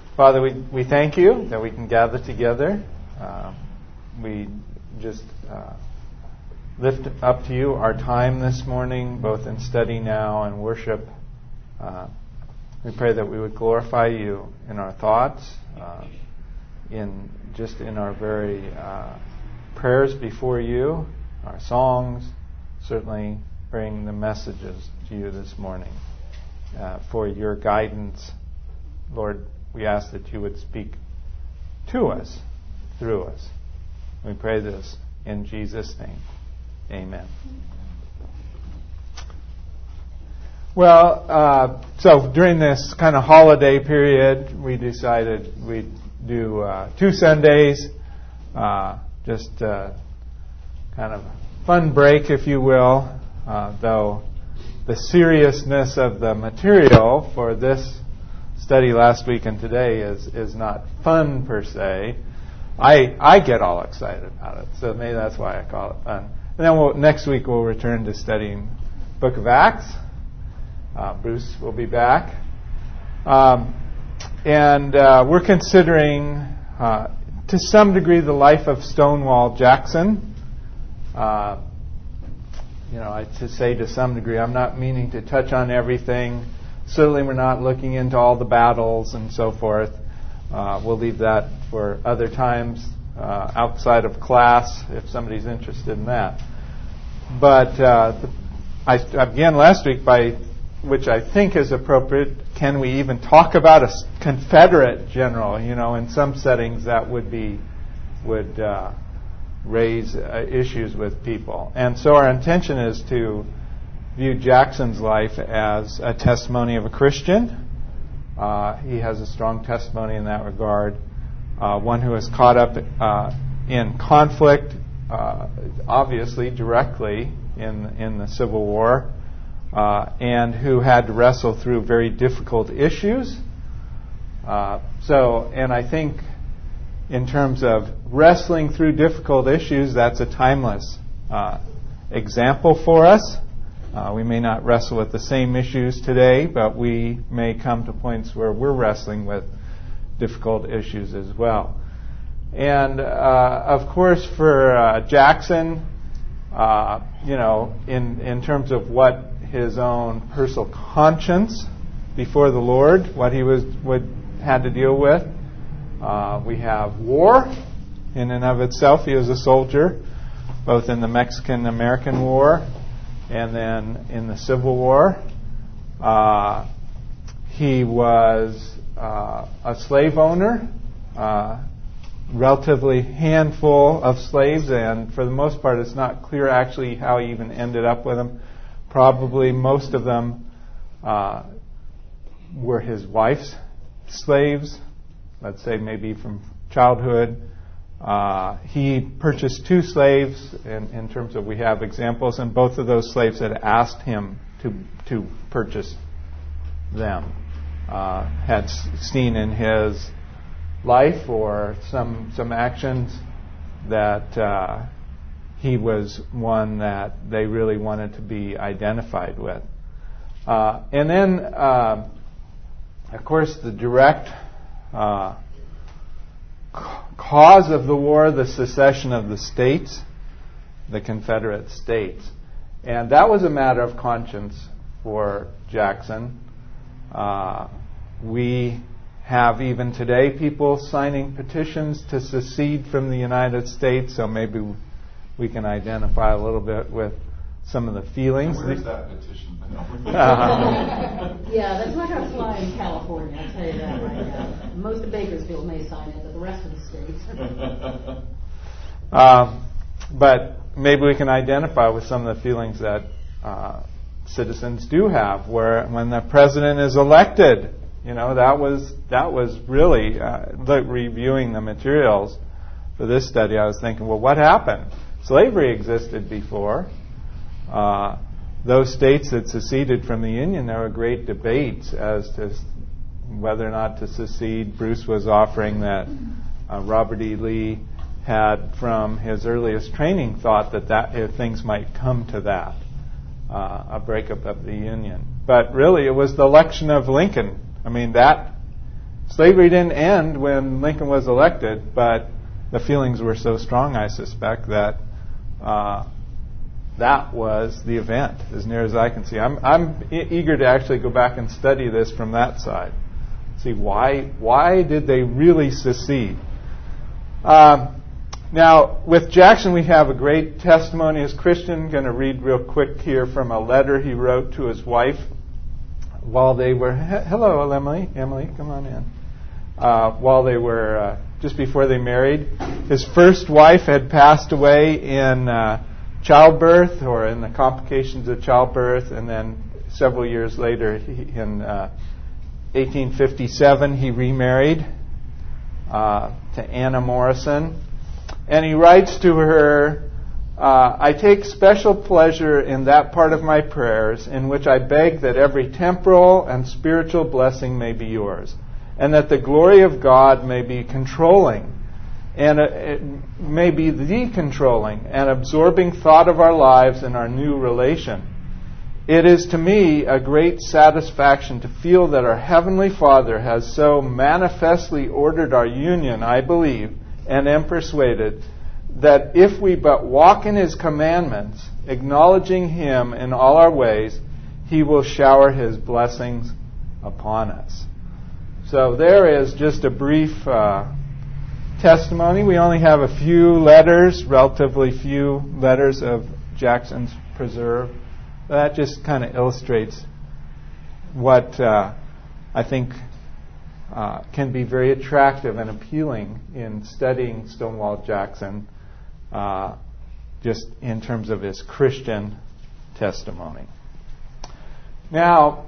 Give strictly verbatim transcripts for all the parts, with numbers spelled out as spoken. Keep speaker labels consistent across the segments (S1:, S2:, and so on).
S1: Father, we, we thank you that we can gather together. Uh, we just uh, lift up to you our time this morning, both in study now and worship. Uh, we pray that we would glorify you in our thoughts, uh, in just in our very uh, prayers before you, our songs, certainly bring the messages to you this morning. Uh, for your guidance, Lord, we ask that you would speak to us, through us. We pray this in Jesus' name. Amen. Well, uh, so during this kind of holiday period, we decided we'd do uh, two Sundays, uh, just uh, kind of fun break, if you will, uh, though the seriousness of the material for this study last week and today is, is not fun per se. I I get all excited about it, so maybe that's why I call it fun. And then we'll, next week we'll return to studying Book of Acts. Uh, Bruce will be back. Um, and uh, we're considering, uh, to some degree, the life of Stonewall Jackson. Uh, you know, I, to say to some degree, I'm not meaning to touch on everything. Certainly we're not looking into all the battles and so forth. Uh, we'll leave that for other times uh, outside of class if somebody's interested in that. But uh, the, I, I began last week by, which I think is appropriate, can we even talk about a Confederate general? You know, in some settings that would be, would uh, raise uh, issues with people. And so our intention is to view Jackson's life as a testimony of a Christian. Uh, he has a strong testimony in that regard. Uh, one who is caught up uh, in conflict, uh, obviously directly in in the Civil War, uh, and who had to wrestle through very difficult issues. Uh, so, and I think in terms of wrestling through difficult issues, that's a timeless uh, example for us. Uh, we may not wrestle with the same issues today, but we may come to points where we're wrestling with difficult issues as well. And, uh, of course, for uh, Jackson, uh, you know, in, in terms of what his own personal conscience before the Lord, what he was would had to deal with, uh, we have war in and of itself. He was a soldier, both in the Mexican-American War and then in the Civil War. Uh, he was uh, a slave owner, uh, relatively handful of slaves, and for the most part it's not clear actually how he even ended up with them. Probably most of them uh, were his wife's slaves, let's say maybe from childhood. Uh, he purchased two slaves in, in terms of we have examples, and both of those slaves had asked him to to purchase them. Uh, had s- seen in his life or some some actions that uh, he was one that they really wanted to be identified with. Uh, and then, uh, of course, the direct uh, cause of the war, the secession of the states, the Confederate States. And that was a matter of conscience for Jackson. Uh, we have even today people signing petitions to secede from the United States, so maybe we can identify a little bit with some of the feelings.
S2: And where's that petition?
S3: uh, yeah, that's not going to fly in California, I'll tell you that right now. Most of Bakersfield may sign it, but the rest of the states.
S1: um, but maybe we can identify with some of the feelings that uh, citizens do have, where when the president is elected, you know, that was that was really uh, like reviewing the materials for this study. I was thinking, well, what happened? Slavery existed before. Uh, those states that seceded from the Union, there were great debates as to whether or not to secede. Bruce was offering that uh, Robert E. Lee had, from his earliest training, thought that, that if things might come to that, uh, a breakup of the Union. But really, it was the election of Lincoln. I mean, that slavery didn't end when Lincoln was elected, but the feelings were so strong, I suspect, that uh, that was the event, as near as I can see. I'm, I'm e- eager to actually go back and study this from that side. See, why why did they really secede? Um, now, with Jackson, we have a great testimony as Christian. I'm going to read real quick here from a letter he wrote to his wife while they were... He- Hello, Emily. Emily, come on in. Uh, while they were... Uh, just before they married. His first wife had passed away in uh, childbirth or in the complications of childbirth, and then several years later, he, in uh, eighteen fifty-seven, he remarried uh, to Anna Morrison. And he writes to her, uh, I take special pleasure in that part of my prayers in which I beg that every temporal and spiritual blessing may be yours, and that the glory of God may be controlling, and it may be the controlling and absorbing thought of our lives and our new relation. It is to me a great satisfaction to feel that our Heavenly Father has so manifestly ordered our union, I believe, and am persuaded, that if we but walk in His commandments, acknowledging Him in all our ways, He will shower His blessings upon us. So there is just a brief uh, testimony. We only have a few letters, relatively few letters of Jackson's preserved. That just kind of illustrates what uh, I think uh, can be very attractive and appealing in studying Stonewall Jackson, uh, just in terms of his Christian testimony. Now,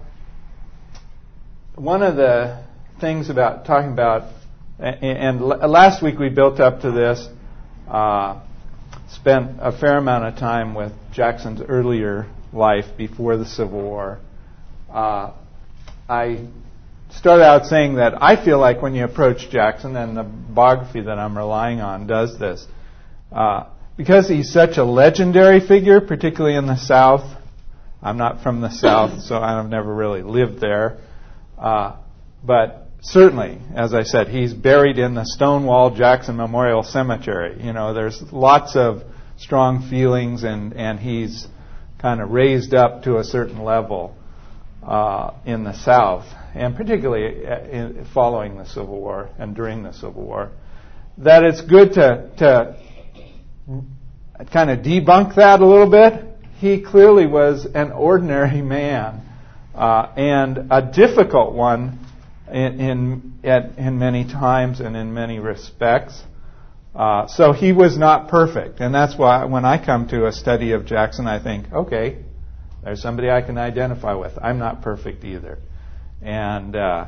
S1: one of the things about talking about, and last week we built up to this, uh, spent a fair amount of time with Jackson's earlier life before the Civil War. Uh, I started out saying that I feel like when you approach Jackson, and the biography that I'm relying on does this, uh, because he's such a legendary figure, particularly in the South. I'm not from the South, so I've never really lived there. Uh, but certainly, as I said, he's buried in the Stonewall Jackson Memorial Cemetery. You know, there's lots of strong feelings, and, and he's kind of raised up to a certain level uh, in the South, and particularly in, following the Civil War and during the Civil War, that it's good to, to kind of debunk that a little bit. He clearly was an ordinary man, uh, and a difficult one in in, at, in many times and in many respects. Uh, so he was not perfect, and that's why when I come to a study of Jackson, I think, okay, there's somebody I can identify with. I'm not perfect either. And uh,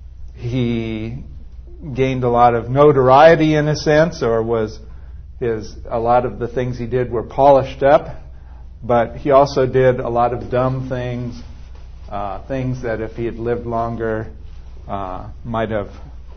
S1: he gained a lot of notoriety in a sense, or was his a lot of the things he did were polished up, but he also did a lot of dumb things, uh, things that if he had lived longer uh, might have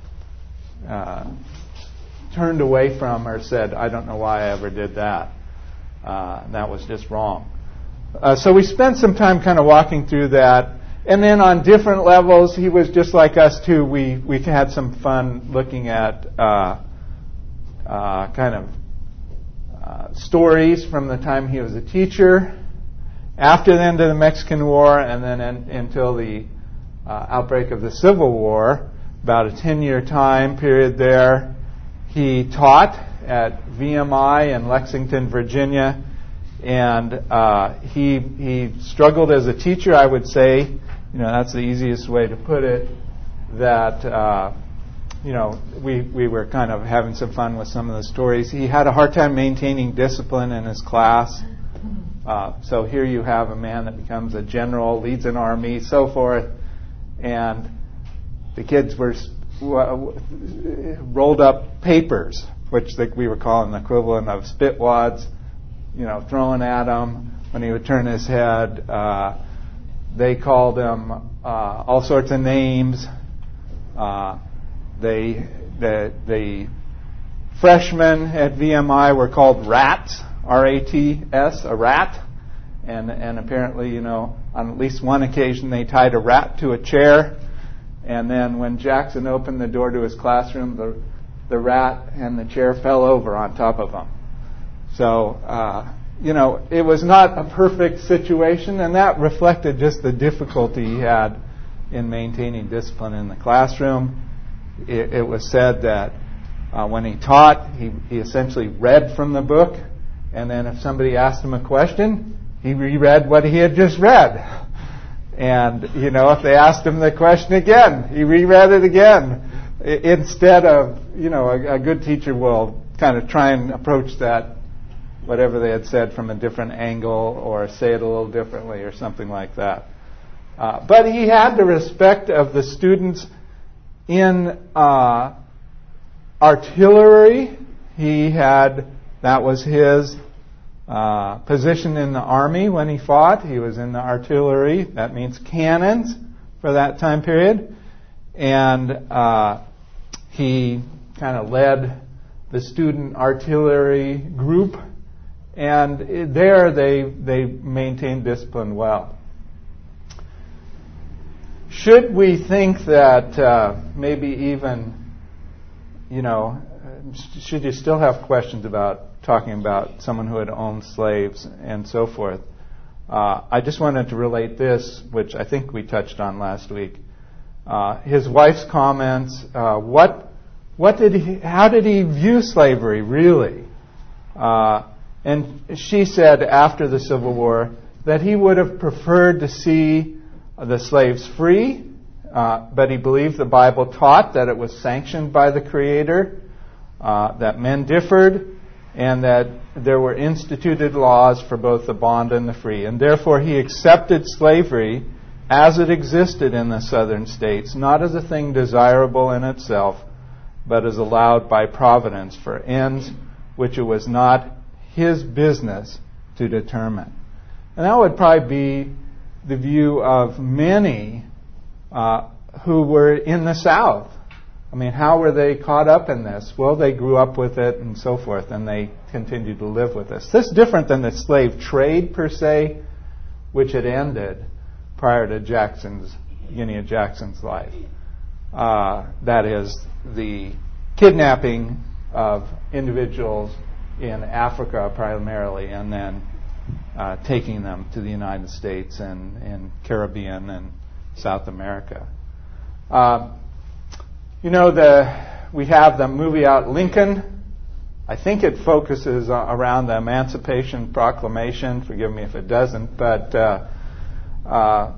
S1: uh, turned away from or said, I don't know why I ever did that. Uh, that was just wrong. Uh, so we spent some time kind of walking through that. And then on different levels, he was just like us too. We we had some fun looking at uh, uh, kind of uh, stories from the time he was a teacher, after the end of the Mexican War, and then in, until the uh, outbreak of the Civil War, about a ten-year time period there. He taught at V M I in Lexington, Virginia, and uh, he he struggled as a teacher, I would say. You know, that's the easiest way to put it. That uh, you know, we we were kind of having some fun with some of the stories. He had a hard time maintaining discipline in his class. Uh, so here you have a man that becomes a general, leads an army, so forth, and the kids were rolled up papers, which we were calling the equivalent of spitwads, you know, thrown at him. When he would turn his head, uh, they called him uh, all sorts of names. Uh, they, the, the freshmen at V M I were called rats, R A T S, a rat. And, and apparently, you know, on at least one occasion they tied a rat to a chair And then when Jackson opened the door to his classroom, the the rat and the chair fell over on top of him. So, uh, you know, it was not a perfect situation, and that reflected just the difficulty he had in maintaining discipline in the classroom. It, it was said that uh, when he taught, he, he essentially read from the book, and then if somebody asked him a question, he reread what he had just read. And, you know, if they asked him the question again, he reread it again. I, instead of, you know, a, a good teacher will kind of try and approach that, whatever they had said, from a different angle or say it a little differently or something like that. Uh, but he had the respect of the students in uh, artillery. He had, that was his uh, position in the army when he fought. He was in the artillery. That means cannons for that time period. And uh, he kind of led the student artillery group. And there they they maintained discipline well. Should we think that uh, maybe even, you know, should you still have questions about talking about someone who had owned slaves and so forth? Uh, I just wanted to relate this, which I think we touched on last week. Uh, his wife's comments. Uh, what what did he? How did he view slavery really? Uh, And she said after the Civil War that he would have preferred to see the slaves free, uh, but he believed the Bible taught that it was sanctioned by the Creator, uh, that men differed, and that there were instituted laws for both the bond and the free. And therefore he accepted slavery as it existed in the southern states, not as a thing desirable in itself, but as allowed by providence for ends which it was not his business to determine. And that would probably be the view of many uh, who were in the South. I mean, how were they caught up in this? Well, they grew up with it and so forth, and they continued to live with this. This is different than the slave trade, per se, which had ended prior to Jackson's, beginning of Jackson's life. Uh, that is, the kidnapping of individuals in Africa primarily, and then uh, taking them to the United States and, and Caribbean and South America. Uh, you know, the we have the movie out, Lincoln. I think it focuses around the Emancipation Proclamation. Forgive me if it doesn't, but uh, uh,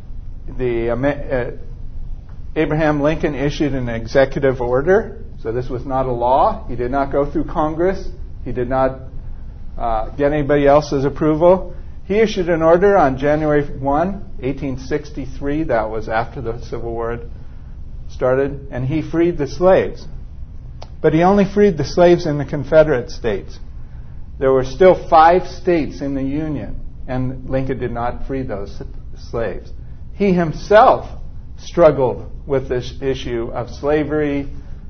S1: the uh, Abraham Lincoln issued an executive order. So this was not a law. He did not go through Congress. He did not uh, get anybody else's approval. He issued an order on January first, eighteen sixty-three. That was after the Civil War started. And he freed the slaves. But he only freed the slaves in the Confederate States. There were still five states in the Union, and Lincoln did not free those slaves. He himself struggled with this issue of slavery,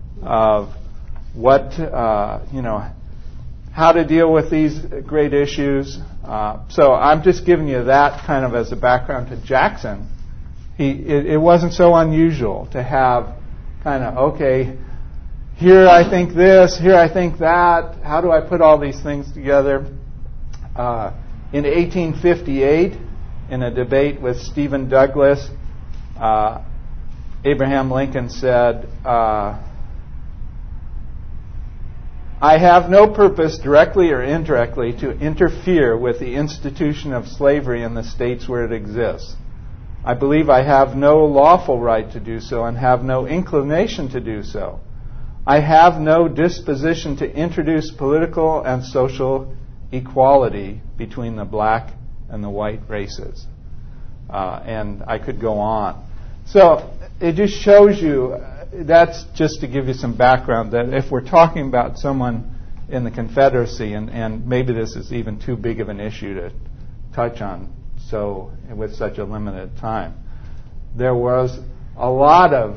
S1: of what, uh, you know, how to deal with these great issues. Uh, so I'm just giving you that kind of as a background to Jackson. He, it, it wasn't so unusual to have kind of, okay, here I think this, here I think that. How do I put all these things together? Uh, in eighteen fifty-eight, in a debate with Stephen Douglas, uh, Abraham Lincoln said, uh, I have no purpose, directly or indirectly, to interfere with the institution of slavery in the states where it exists. I believe I have no lawful right to do so and have no inclination to do so. I have no disposition to introduce political and social equality between the black and the white races. Uh, and I could go on. So it just shows you, that's just to give you some background, that if we're talking about someone in the Confederacy, and, and maybe this is even too big of an issue to touch on so with such a limited time, there was a lot of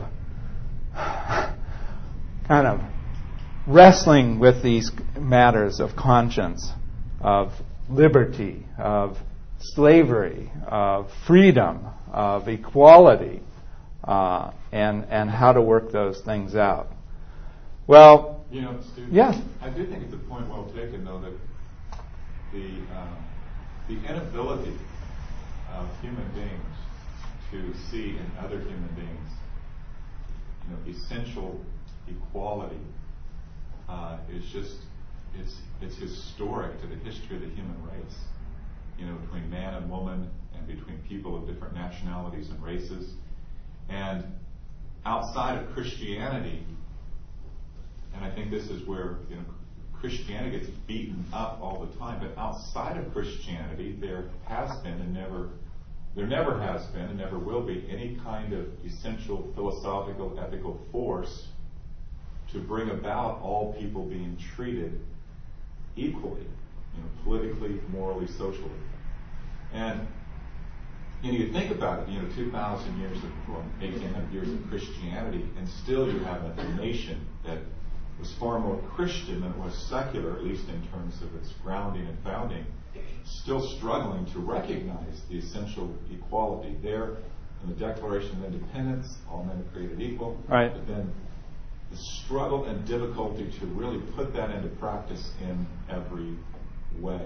S1: kind of wrestling with these matters of conscience, of liberty, of slavery, of freedom, of equality. uh, and and how to work those things out. Well,
S2: you know, Stu,
S1: yeah.
S2: I do think it's a point well taken, though, that the uh, the inability of human beings to see in other human beings, you know, essential equality uh, is just it's it's historic to the history of the human race. You know, between man and woman, and between people of different nationalities and races, and outside of Christianity. And I think this is where, you know, Christianity gets beaten up all the time. But outside of Christianity, there has been and never, there never has been and never will be any kind of essential philosophical, ethical force to bring about all people being treated equally, you know, politically, morally, socially. And you know, you think about it, you know, two thousand years of, well, eighteen hundred years of Christianity, and still you have a nation that was far more Christian than it was secular, at least in terms of its grounding and founding, still struggling to recognize the essential equality there in the Declaration of Independence, all men are created equal.
S1: Right.
S2: But then the struggle and difficulty to really put that into practice in every way.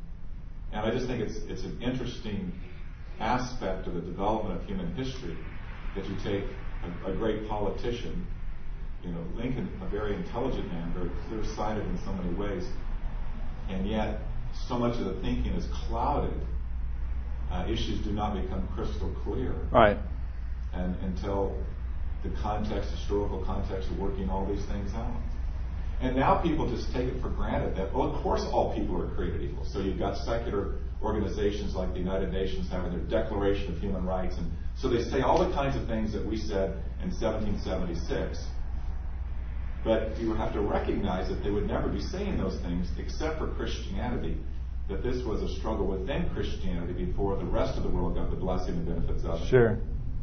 S2: And I just think it's it's an interesting aspect of the development of human history that you take a, a great politician, you know, Lincoln, a very intelligent man, very clear-sighted in so many ways, and yet so much of the thinking is clouded. Uh, issues do not become crystal clear.
S1: Right.
S2: And until the context, historical context of working all these things out. And now people just take it for granted that, well, of course all people are created equal. So you've got secular organizations like the United Nations having their Declaration of Human Rights. And so they say all the kinds of things that we said in seventeen seventy-six. But you have to recognize that they would never be saying those things except for Christianity, that this was a struggle within Christianity before the rest of the world got the blessing and benefits of it.
S1: Sure.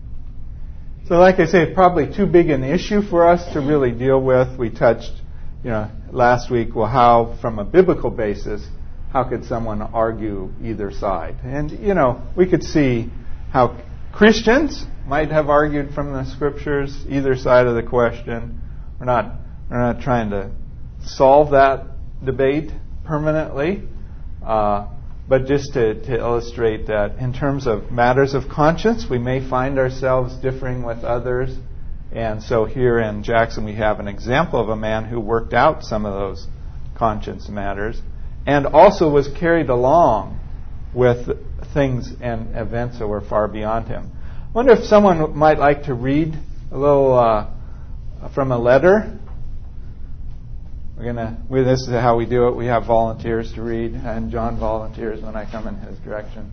S1: So like I say, probably too big an issue for us to really deal with. We touched, you know, last week, well, how, from a biblical basis, how could someone argue either side? And, you know, we could see how Christians might have argued from the Scriptures, either side of the question. We're not, we're not trying to solve that debate permanently, uh, but just to, to illustrate that in terms of matters of conscience, we may find ourselves differing with others. And so here in Jackson, we have an example of a man who worked out some of those conscience matters and also was carried along with things and events that were far beyond him. I wonder if someone might like to read a little uh, from a letter. We're gonna. We, this is how we do it. We have volunteers to read, and John volunteers when I come in his direction.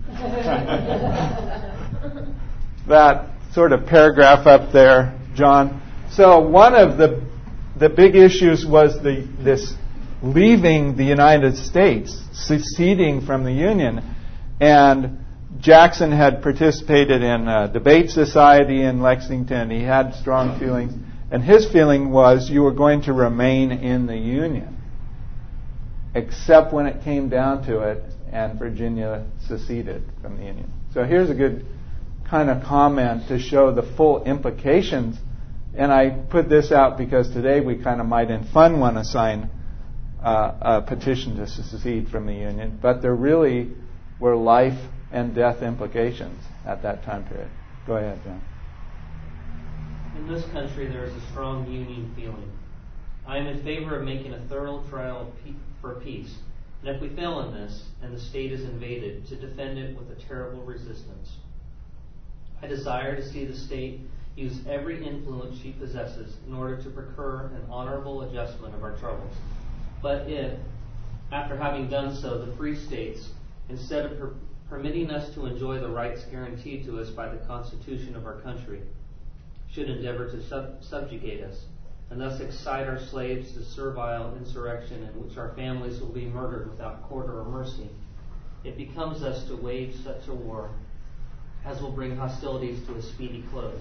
S1: That sort of paragraph up there, John. So one of the the big issues was the this leaving the United States, seceding from the Union, and Jackson had participated in a debate society in Lexington. He had strong feelings. And his feeling was you were going to remain in the Union, except when it came down to it and Virginia seceded from the Union. So here's a good kind of comment to show the full implications. And I put this out because today we kind of might in fun want to sign uh, a petition to secede from the Union, but there really were life and death implications at that time period. Go ahead, John.
S4: In this country, there is a strong union feeling. I am in favor of making a thorough trial for peace, and if we fail in this, and the state is invaded, to defend it with a terrible resistance. I desire to see the state use every influence she possesses in order to procure an honorable adjustment of our troubles. But if, after having done so, the free states, instead of per- permitting us to enjoy the rights guaranteed to us by the Constitution of our country, should endeavor to sub- subjugate us, and thus excite our slaves to servile insurrection in which our families will be murdered without quarter or mercy, it becomes us to wage such a war as will bring hostilities to a speedy close.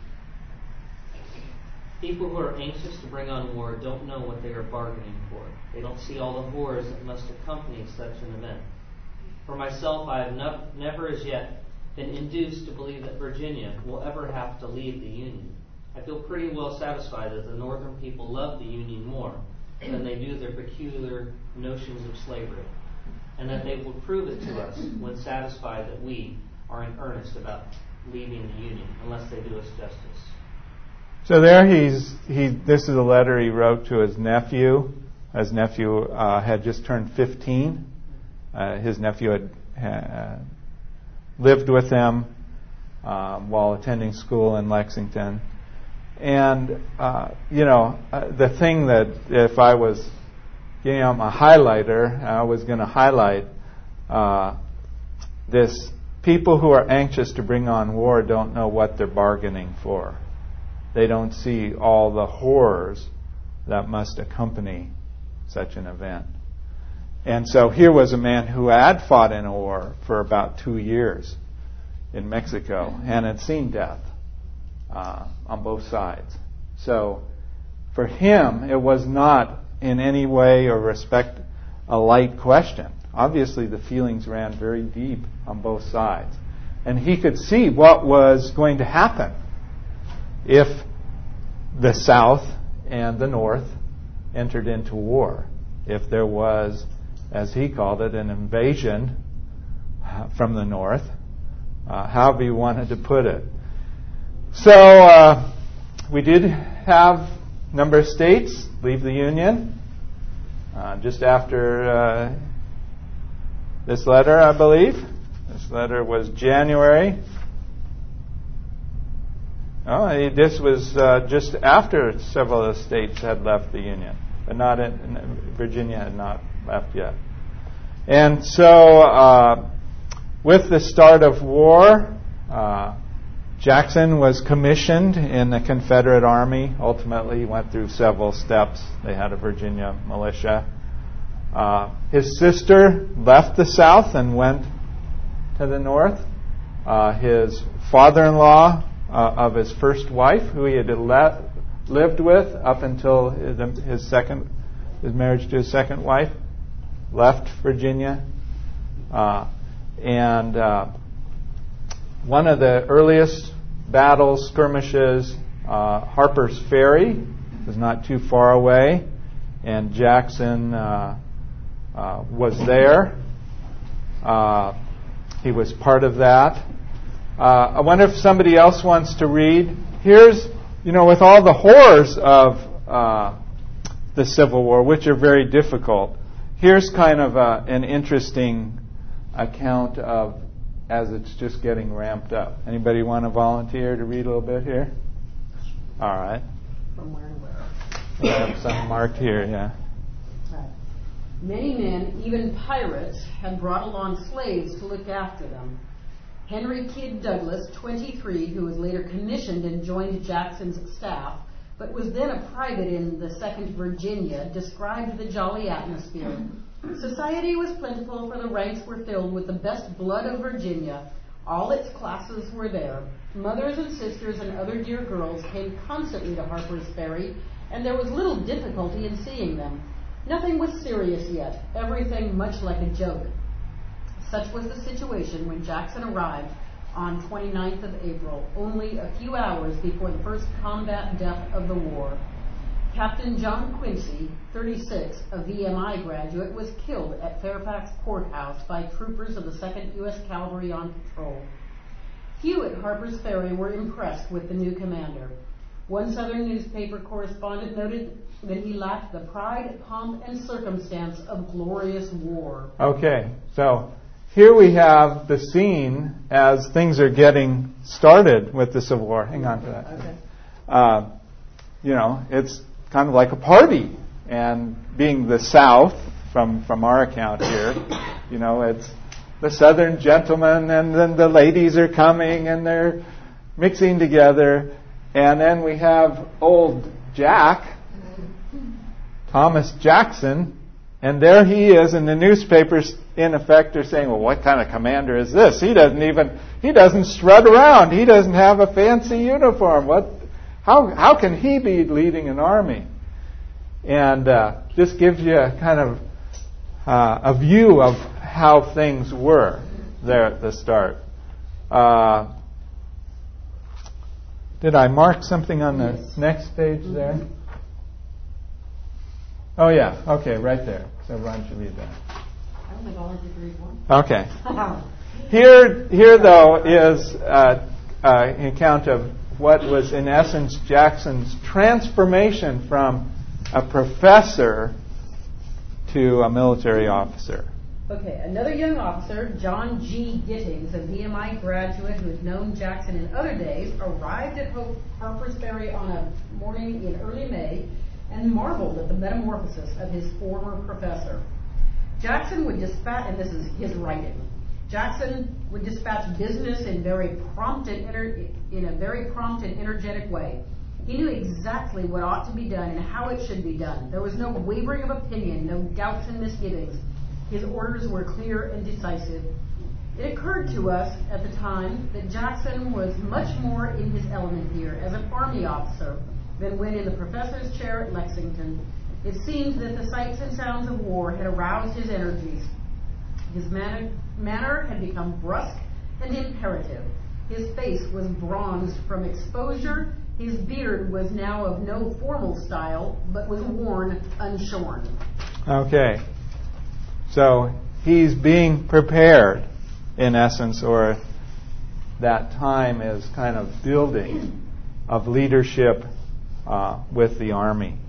S4: People who are anxious to bring on war don't know what they are bargaining for. They don't see all the horrors that must accompany such an event. For myself, I have no- never as yet been induced to believe that Virginia will ever have to leave the Union. I feel pretty well satisfied that the Northern people love the Union more than they do their peculiar notions of slavery, and that they will prove it to us when satisfied that we are in earnest about leaving the Union, unless they do us justice.
S1: So there he's, he, this is a letter he wrote to his nephew. His nephew uh, had just turned fifteen. Uh, his nephew had uh, lived with him um, while attending school in Lexington. And, uh, you know, uh, the thing that if I was getting out my highlighter, I was going to highlight uh, this: people who are anxious to bring on war don't know what they're bargaining for. They don't see all the horrors that must accompany such an event. And so here was a man who had fought in a war for about two years in Mexico and had seen death uh, on both sides. So for him, it was not in any way or respect a light question. Obviously, the feelings ran very deep on both sides. And he could see what was going to happen if the South and the North entered into war. If there was, as he called it, an invasion from the North, uh, however you wanted to put it. So uh, we did have a number of states leave the Union uh, just after uh, this letter, I believe. This letter was January. Oh, this was uh, just after several of the states had left the Union, but not in, Virginia had not left yet. And so, uh, with the start of war, uh, Jackson was commissioned in the Confederate Army. Ultimately, he went through several steps. They had a Virginia militia. Uh, his sister left the South and went to the North. Uh, his father-in-law uh, of his first wife, who he had le- lived with up until his, his second, his marriage to his second wife, left Virginia. Uh, and uh, one of the earliest battles, skirmishes, uh, Harper's Ferry, was not too far away, and Jackson uh, uh, was there. Uh, he was part of that. Uh, I wonder if somebody else wants to read. Here's, you know, with all the horrors of uh, the Civil War, which are very difficult, here's kind of a, an interesting account of as it's just getting ramped up. Anybody want to volunteer to read a little bit here? All right.
S3: From where to where?
S1: We have some marked here, yeah.
S3: Right. Many men, even pirates, had brought along slaves to look after them. Henry Kidd Douglas, twenty-three, who was later commissioned and joined Jackson's staff, but was then a private in the second Virginia, described the jolly atmosphere. Society was plentiful, for the ranks were filled with the best blood of Virginia. All its classes were there. Mothers and sisters and other dear girls came constantly to Harper's Ferry, and there was little difficulty in seeing them. Nothing was serious yet, everything much like a joke. Such was the situation when Jackson arrived on twenty-ninth of April, only a few hours before the first combat death of the war. Captain John Quincy, thirty-six, a V M I graduate, was killed at Fairfax Courthouse by troopers of the second U S Cavalry on patrol. Few at Harper's Ferry were impressed with the new commander. One Southern newspaper correspondent noted that he lacked the pride, pomp, and circumstance of glorious war.
S1: Okay, so here we have the scene as things are getting started with the Civil War. Hang on to that.
S3: Okay.
S1: Uh, you know, it's kind of like a party. And being the South, from, from our account here, you know, it's the Southern gentlemen, and then the ladies are coming, and they're mixing together. And then we have old Jack, Thomas Jackson, and there he is, and the newspapers, in effect, are saying, well, what kind of commander is this? He doesn't even, he doesn't strut around. He doesn't have a fancy uniform. What? How, how can he be leading an army? And uh, this gives you a kind of uh, a view of how things were there at the start. Uh, did I mark something on the
S3: Yes.
S1: next page
S3: Mm-hmm.
S1: there? Oh, yeah. Okay, right there. So Ron should read that.
S3: I don't think I'll have to read one.
S1: Okay. Here, here though, is uh, uh, an account of what was, in essence, Jackson's transformation from a professor to a military officer.
S3: Okay, another young officer, John G. Gittings, a V M I graduate who had known Jackson in other days, arrived at Hope Harper's Ferry on a morning in early May and marveled at the metamorphosis of his former professor. Jackson would dispatch, and this is his writing, Jackson would dispatch business in very prompt and ener- in a very prompt and energetic way. He knew exactly what ought to be done and how it should be done. There was no wavering of opinion, no doubts and misgivings. His orders were clear and decisive. It occurred to us at the time that Jackson was much more in his element here as an Army officer than when in the professor's chair at Lexington. It seemed that the sights and sounds of war had aroused his energies. His manner, manner had become brusque and imperative. His face was bronzed from exposure. His beard was now of no formal style, but was worn unshorn.
S1: Okay. So he's being prepared, in essence, or that time is kind of building of leadership uh, with the Army.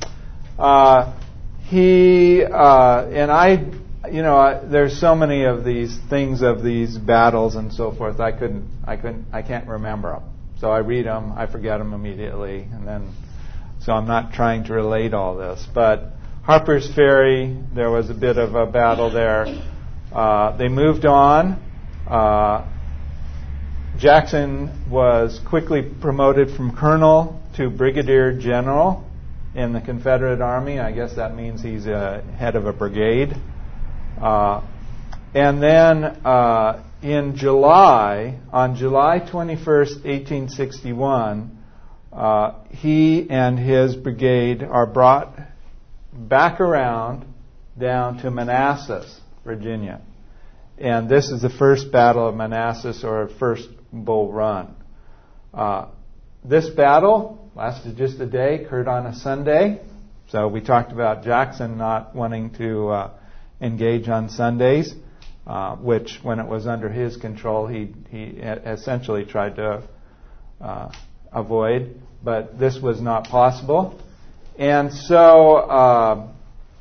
S1: Uh, he, uh, and I, you know, I, there's so many of these things of these battles and so forth, I couldn't, I couldn't, I can't remember them. So I read them, I forget them immediately, and then, so I'm not trying to relate all this. But Harper's Ferry, there was a bit of a battle there. Uh, they moved on. Uh, Jackson was quickly promoted from colonel to brigadier general in the Confederate Army. I guess that means he's a head of a brigade. Uh, and then uh, in July, on July twenty-first, eighteen sixty-one, uh, he and his brigade are brought back around down to Manassas, Virginia. And this is the first battle of Manassas, or first Bull Run. Uh, this battle lasted just a day, occurred on a Sunday. So we talked about Jackson not wanting to uh, engage on Sundays, uh, which when it was under his control, he, he essentially tried to uh, avoid. But this was not possible. And so uh,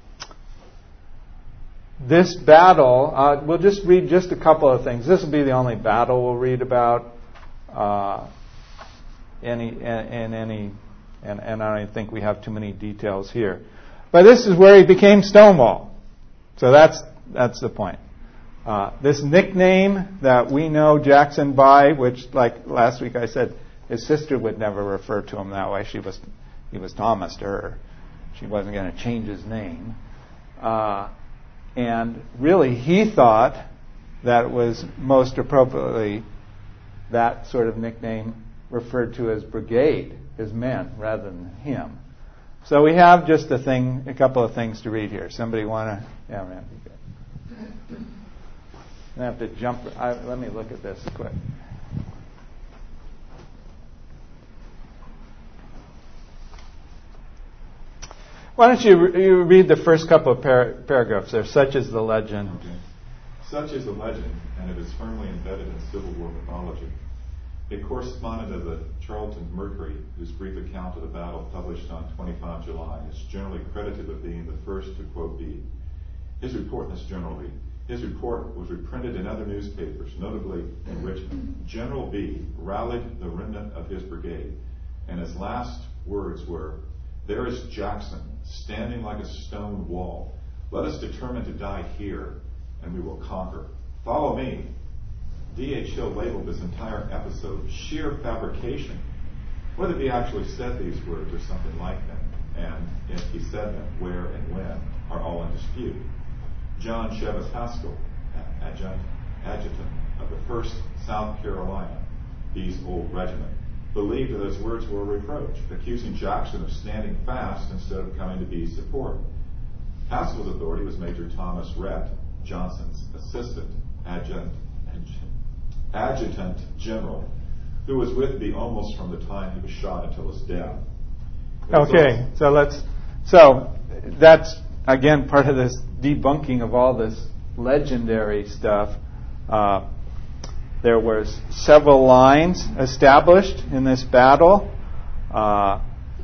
S1: this battle, uh, we'll just read just a couple of things. This will be the only battle we'll read about. Uh, any and any, and, and I don't think we have too many details here. But this is where he became Stonewall. So that's that's the point. Uh, this nickname that we know Jackson by, which, like last week I said, his sister would never refer to him that way. She was he was Thomas to her. She wasn't going to change his name. Uh, and really, he thought that it was most appropriately that sort of nickname referred to as brigade, his men, rather than him. So we have just a thing, a couple of things to read here. Somebody want to? Yeah, Randy. Good. I have to jump. I, let me look at this quick. Why don't you, re- you read the first couple of par- paragraphs there? Such is the legend.
S2: Okay. Such is the legend, and it is firmly embedded in Civil War mythology. A correspondent of the Charlton Mercury, whose brief account of the battle published on the twenty-fifth of July, is generally credited with being the first to quote B. His report, this General B, his report was reprinted in other newspapers, notably in Richmond. General B rallied the remnant of his brigade, and his last words were, "There is Jackson, standing like a stone wall. Let us determine to die here, and we will conquer. Follow me." D H. Hill labeled this entire episode sheer fabrication. Whether he actually said these words or something like them, and if he said them, where and when, are all in dispute. John Chevis Haskell, adjutant, adjutant of the first South Carolina, B's old regiment, believed that those words were a reproach, accusing Jackson of standing fast instead of coming to B's support. Haskell's authority was Major Thomas Rhett, Johnson's assistant adjutant, adjutant general, who was with me almost from the time he was shot until his death.
S1: Okay, so let's, so that's, again, part of this debunking of all this legendary stuff. Uh, there were several lines established in this battle. Uh,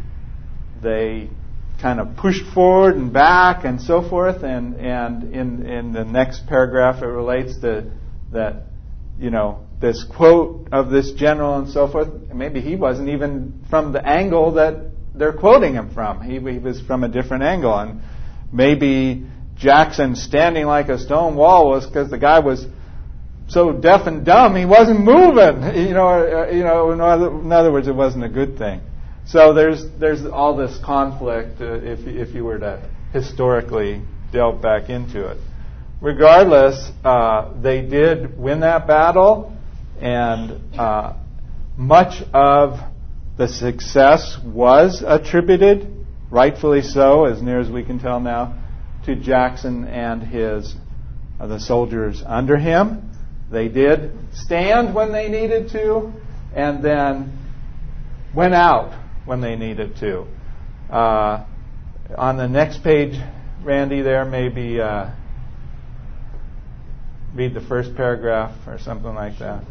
S1: they kind of pushed forward and back and so forth, and, and in, in the next paragraph it relates to that, you know, this quote of this general and so forth. Maybe he wasn't even from the angle that they're quoting him from. He, he was from a different angle, and maybe Jackson standing like a stone wall was because the guy was so deaf and dumb he wasn't moving. You know, or, you know. In other, in other words, it wasn't a good thing. So there's there's all this conflict uh, if if you were to historically delve back into it. Regardless, uh, they did win that battle, and uh, much of the success was attributed, rightfully so, as near as we can tell now, to Jackson and his uh, the soldiers under him. They did stand when they needed to, and then went out when they needed to. Uh, on the next page, Randy, there maybe uh, read the first paragraph or something like that.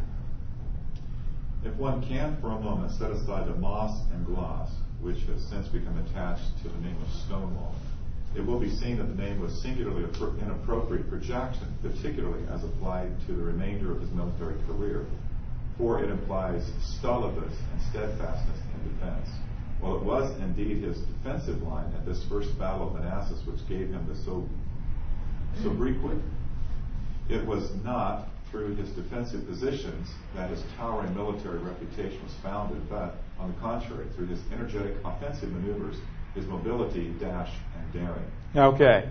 S2: If one can for a moment set aside the moss and gloss, which has since become attached to the name of Stonewall, it will be seen that the name was singularly inappropriate for Jackson, particularly as applied to the remainder of his military career, for it implies stolidness and steadfastness in defense. While it was indeed his defensive line at this first battle of Manassas which gave him the so, sobriquet, it was not through his defensive positions that his towering military reputation was founded, but, on the contrary, through his energetic offensive maneuvers, his mobility, dash, and daring.
S1: Okay.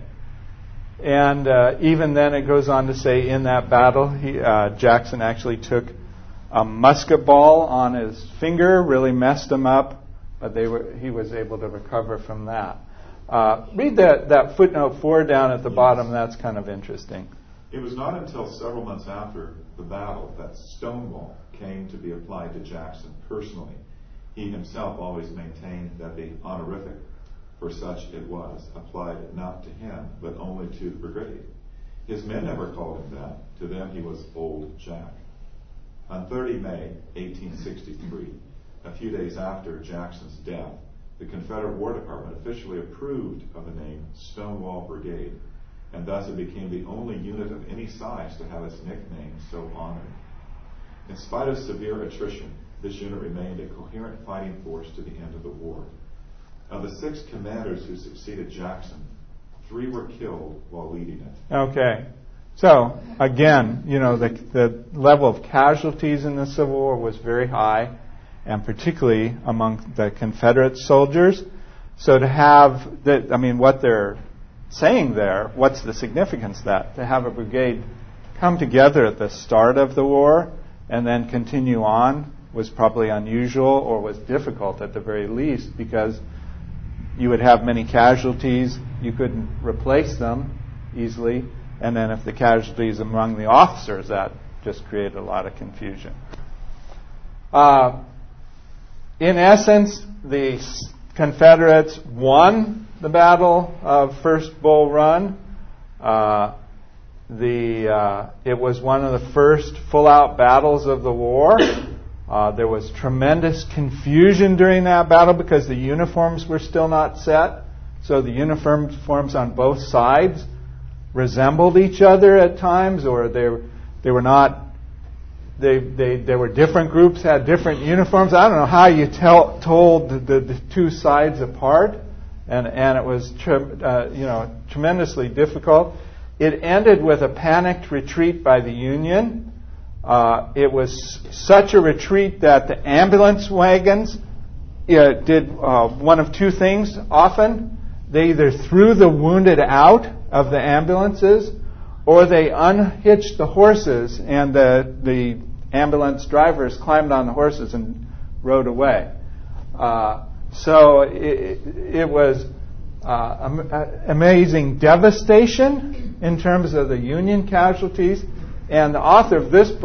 S1: And uh, even then it goes on to say in that battle, he, uh, Jackson actually took a musket ball on his finger, really messed him up, but they were, he was able to recover from that. Uh, read that, that footnote four down at the yes. bottom. That's kind of interesting.
S2: It was not until several months after the battle that Stonewall came to be applied to Jackson personally. He himself always maintained that the honorific, for such it was, applied not to him, but only to the brigade. His men never called him that. To them he was Old Jack. On the thirtieth of May, eighteen sixty-three, a few days after Jackson's death, the Confederate War Department officially approved of the name Stonewall Brigade, and thus it became the only unit of any size to have its nickname so honored. In spite of severe attrition, this unit remained a coherent fighting force to the end of the war. Of the six commanders who succeeded Jackson, three were killed while leading it.
S1: Okay. So, again, you know, the, the level of casualties in the Civil War was very high, and particularly among the Confederate soldiers. So to have, the, I mean, what they're saying there, what's the significance of that? To have a brigade come together at the start of the war and then continue on was probably unusual or was difficult at the very least, because you would have many casualties, you couldn't replace them easily, and then if the casualties among the officers, that just created a lot of confusion. Uh, in essence, the Confederates won the Battle of First Bull Run. Uh, the uh, it was one of the first full-out battles of the war. Uh, there was tremendous confusion during that battle because the uniforms were still not set. So the uniforms on both sides resembled each other at times, or they they were not. They they there were different groups had different uniforms. I don't know how you tell, told the, the, the two sides apart, and and it was tre- uh, you know tremendously difficult. It ended with a panicked retreat by the Union. Uh, it was such a retreat that the ambulance wagons uh, did uh, one of two things often. They either threw the wounded out of the ambulances, or they unhitched the horses, and the, the ambulance drivers climbed on the horses and rode away. Uh, so it, it was uh, am- amazing devastation in terms of the Union casualties. And the author of this book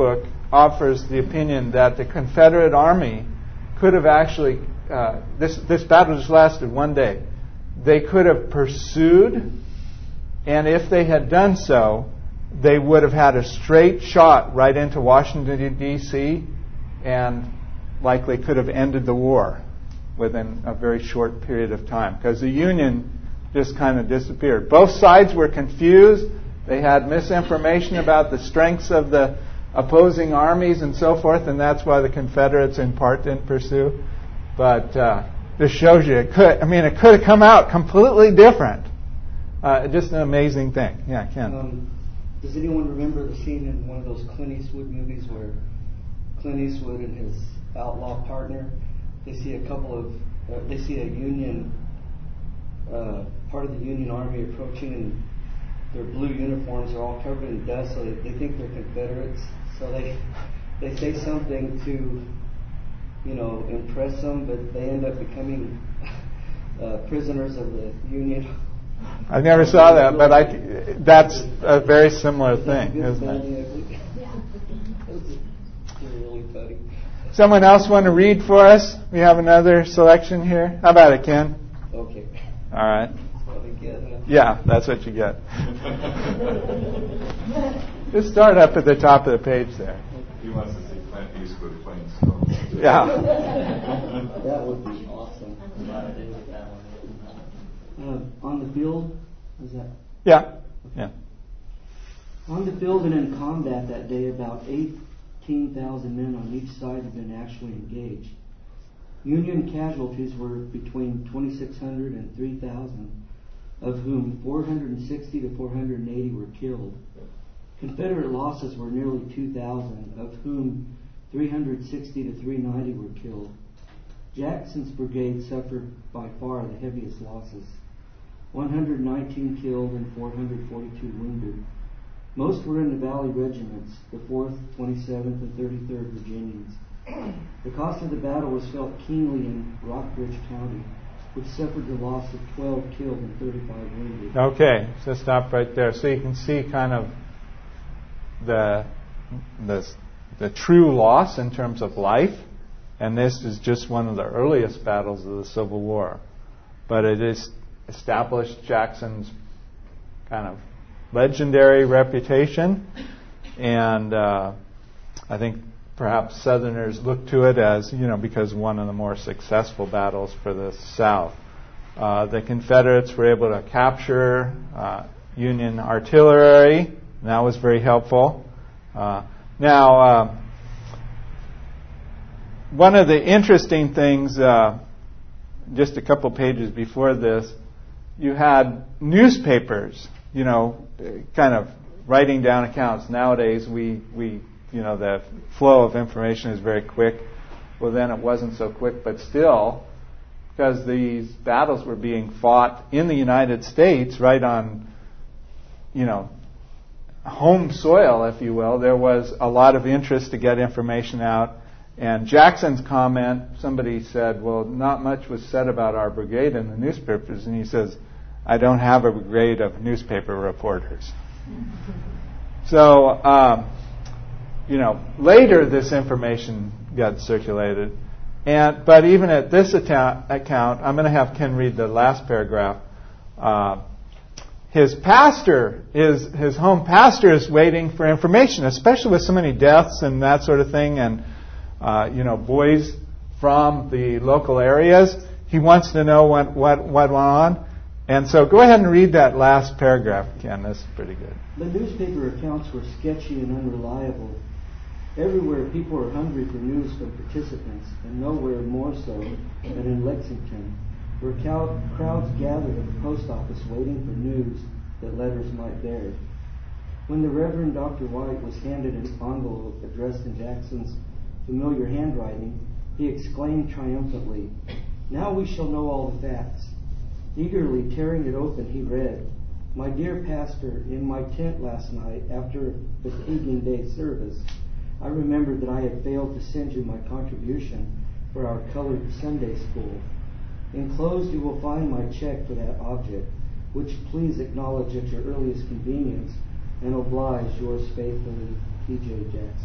S1: offers the opinion that the Confederate Army could have actually, uh, this, this battle just lasted one day. They could have pursued, and if they had done so, they would have had a straight shot right into Washington, D C, and likely could have ended the war within a very short period of time, because the Union just kind of disappeared. Both sides were confused. They had misinformation about the strengths of the opposing armies and so forth, and that's why the Confederates in part didn't pursue. But uh, this shows you it could. I mean, it could have come out completely different. Uh, just an amazing thing. Yeah, Ken.
S5: Um, does anyone remember the scene in one of those Clint Eastwood movies where Clint Eastwood and his outlaw partner, they see a couple of, uh, they see a Union, uh, part of the Union Army approaching, and their blue uniforms are all covered in dust, so they, they think they're Confederates. So they they say something to, you know, impress them, but they end up becoming uh, prisoners of the Union.
S1: I never saw that, but I, that's a very similar thing, isn't it?
S5: Really funny.
S1: Someone else want to read for us? We have another selection here. How about it, Ken?
S5: Okay.
S1: All right.
S5: Get, huh?
S1: Yeah, that's what you get. Just start up at the top of the page there.
S2: He wants to see Clint Eastwood playing snow.
S1: Yeah.
S5: That would be awesome. Uh, on the field, is that?
S1: Yeah. Yeah.
S5: On the field and in combat that day, about eighteen thousand men on each side had been actually engaged. Union casualties were between twenty-six hundred and three thousand, of whom four hundred sixty to four hundred eighty were killed. Confederate losses were nearly two thousand, of whom three hundred sixty to three hundred ninety were killed. Jackson's brigade suffered by far the heaviest losses, one hundred nineteen killed and four hundred forty-two wounded. Most were in the Valley regiments, the fourth, twenty-seventh, and thirty-third Virginians. The cost of the battle was felt keenly in Rockbridge County, which suffered the loss of twelve killed and thirty-five wounded.
S1: Okay, so stop right there. So you can see kind of the the, the true loss in terms of life, and this is just one of the earliest battles of the Civil War. But it is established Jackson's kind of legendary reputation, and uh, I think perhaps Southerners look to it as, you know, because one of the more successful battles for the South. Uh, the Confederates were able to capture uh, Union artillery, and that was very helpful. Uh, now, uh, one of the interesting things, uh, just a couple pages before this, you had newspapers, you know, kind of writing down accounts. Nowadays, we, we you know, the flow of information is very quick. Well, then it wasn't so quick, but still, because these battles were being fought in the United States, right on, you know, home soil, if you will, there was a lot of interest to get information out. And Jackson's comment, somebody said, well, not much was said about our brigade in the newspapers. And he says, I don't have a brigade of newspaper reporters. So, um, you know, later this information got circulated. And but even at this account, account I'm going to have Ken read the last paragraph. Uh, his pastor, is his home pastor, is waiting for information, especially with so many deaths and that sort of thing, and uh, you know, boys from the local areas. He wants to know what what what went on. And so go ahead and read that last paragraph, Ken. That's pretty good.
S5: The newspaper accounts were sketchy and unreliable. Everywhere people were hungry for news from participants, and nowhere more so than in Lexington, where crowds gathered at the post office waiting for news that letters might bear. When the Reverend Doctor White was handed an envelope addressed in Jackson's familiar handwriting, he exclaimed triumphantly, "Now we shall know all the facts." Eagerly tearing it open, he read, "My dear pastor, in my tent last night, after a fatiguing day's service, I remembered that I had failed to send you my contribution for our colored Sunday school. Enclosed you will find my check for that object, which please acknowledge at your earliest convenience, and oblige yours faithfully, T J Jackson."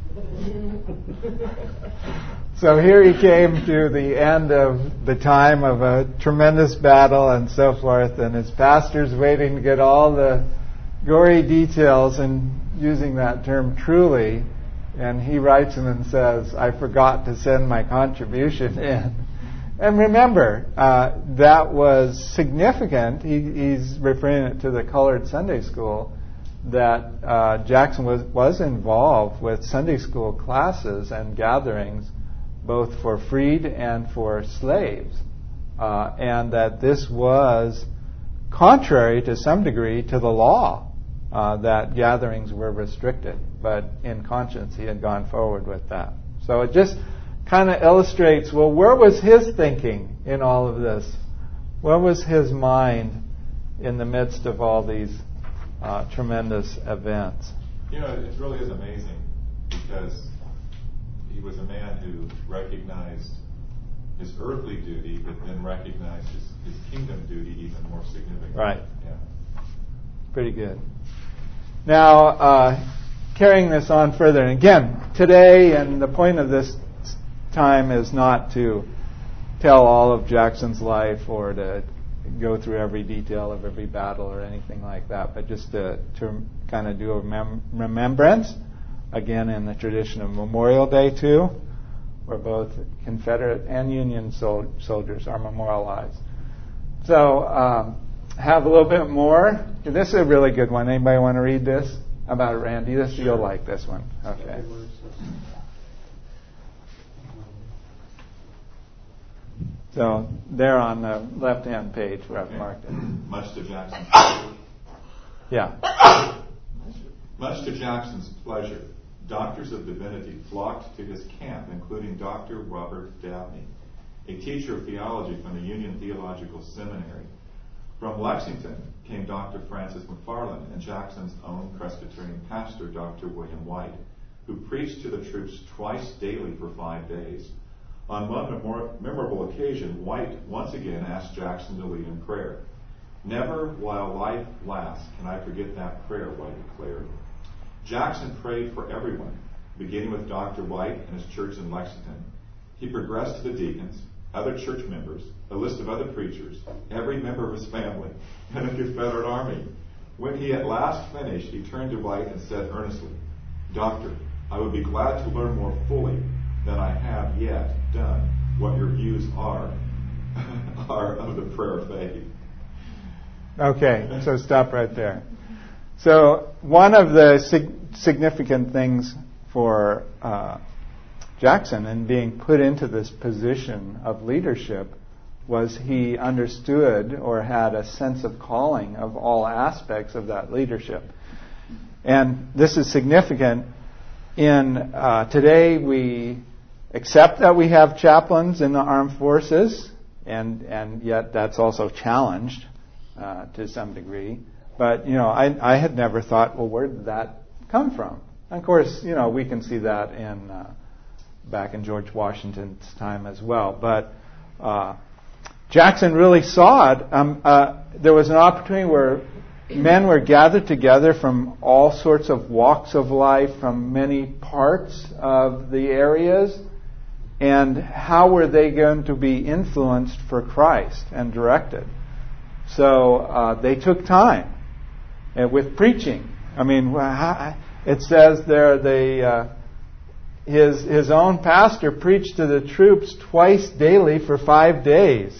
S1: So here he came to the end of the time of a tremendous battle and so forth, and his pastor's waiting to get all the gory details and using that term truly, and he writes him and says, I forgot to send my contribution in. And remember, uh, that was significant. He, he's referring it to the colored Sunday school, that uh, Jackson was, was involved with Sunday school classes and gatherings, both for freed and for slaves, uh, and that this was contrary to some degree to the law, uh, that gatherings were restricted. But in conscience, he had gone forward with that. So it just kind of illustrates, well, where was his thinking in all of this? Where was his mind in the midst of all these uh, tremendous events?
S2: You know, it really is amazing, because he was a man who recognized his earthly duty, but then recognized his, his kingdom duty even more significantly.
S1: Right.
S2: Yeah.
S1: Pretty good. Now, uh, carrying this on further, and again, today, and the point of this time is not to tell all of Jackson's life or to go through every detail of every battle or anything like that, but just to, to kind of do a mem- remembrance, again in the tradition of Memorial Day too, where both Confederate and Union sol- soldiers are memorialized. So, um, have a little bit more. This is a really good one. Anybody want to read this about Randy? This You'll like this one. Okay. So there on the left-hand page where I've marked it.
S2: Much to Jackson's pleasure.
S1: Yeah.
S2: Much to Jackson's pleasure, doctors of divinity flocked to his camp, including Doctor Robert Dabney, a teacher of theology from the Union Theological Seminary. From Lexington came Doctor Francis McFarland and Jackson's own Presbyterian pastor, Doctor William White, who preached to the troops twice daily for five days. On one memorable occasion, White once again asked Jackson to lead in prayer. Never while life lasts can I forget that prayer, White declared. Jackson prayed for everyone, beginning with Doctor White and his church in Lexington. He progressed to the deacons, other church members, a list of other preachers, every member of his family, and the Confederate Army. When he at last finished, he turned to White and said earnestly, Doctor, I would be glad to learn more fully than I have yet done what your views are, are of the prayer of faith.
S1: Okay, so stop right there. So one of the sig- significant things for uh, Jackson in being put into this position of leadership was he understood or had a sense of calling of all aspects of that leadership. And this is significant. In uh, today we accept that we have chaplains in the armed forces, and, and yet that's also challenged uh, to some degree. But, you know, I, I had never thought, well, where did that come from? And of course, you know, we can see that in uh, back in George Washington's time as well. But uh, Jackson really saw it. Um, uh, there was an opportunity where men were gathered together from all sorts of walks of life, from many parts of the areas, and how were they going to be influenced for Christ and directed? So uh, they took time uh, with preaching. I mean, it says there they uh, his his own pastor preached to the troops twice daily for five days.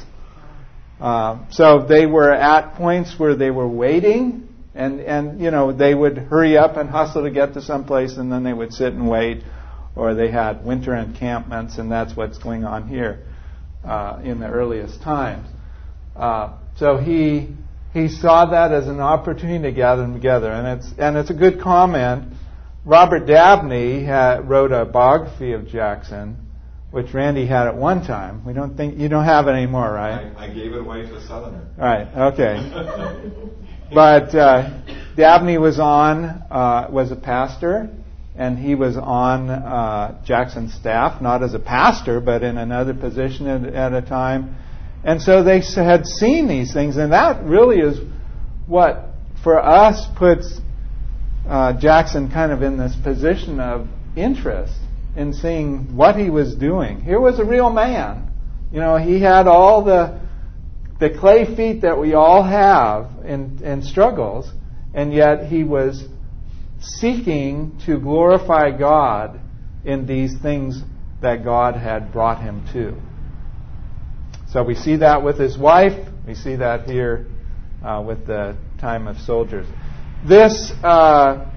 S1: Uh, so they were at points where they were waiting, and, and you know they would hurry up and hustle to get to someplace, and then they would sit and wait, or they had winter encampments, and that's what's going on here uh, in the earliest times. Uh, so he he saw that as an opportunity to gather them together, and it's and it's a good comment. Robert Dabney had, wrote a biography of Jackson, which Randy had at one time. We don't think you don't have it anymore, right?
S2: I, I gave it away to a Southerner.
S1: Right. Okay. But uh, Dabney was on uh, was a pastor, and he was on uh, Jackson's staff, not as a pastor, but in another position at, at a time. And so they had seen these things, and that really is what, for us, puts uh, Jackson kind of in this position of interest in seeing what he was doing. Here was a real man. You know, he had all the the clay feet that we all have in, in struggles, and yet he was seeking to glorify God in these things that God had brought him to. So we see that with his wife. We see that here uh, with the time of soldiers. This, uh,